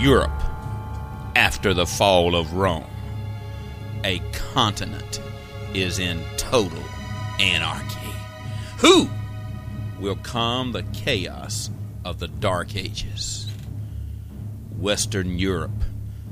Europe after the fall of Rome. A continent is in total anarchy. Who will calm the chaos of the Dark Ages? Western Europe,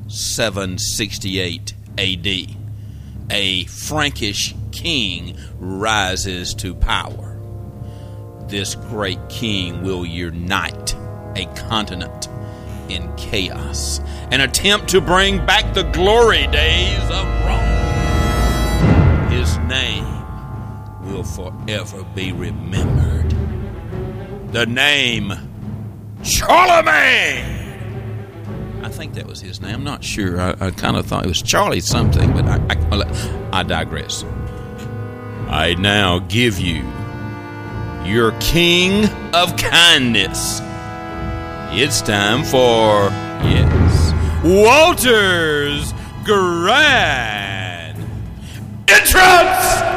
768 A.D. A Frankish king rises to power. This great king will unite a continent in chaos and attempt to bring back the glory days of Rome. His name will forever be remembered. The name Charlemagne. I think that was his name. I'm not sure. I kind of thought it was Charlie something, but I digress. I now give you your king of kindness. It's time for, Walter's Grand Entrance!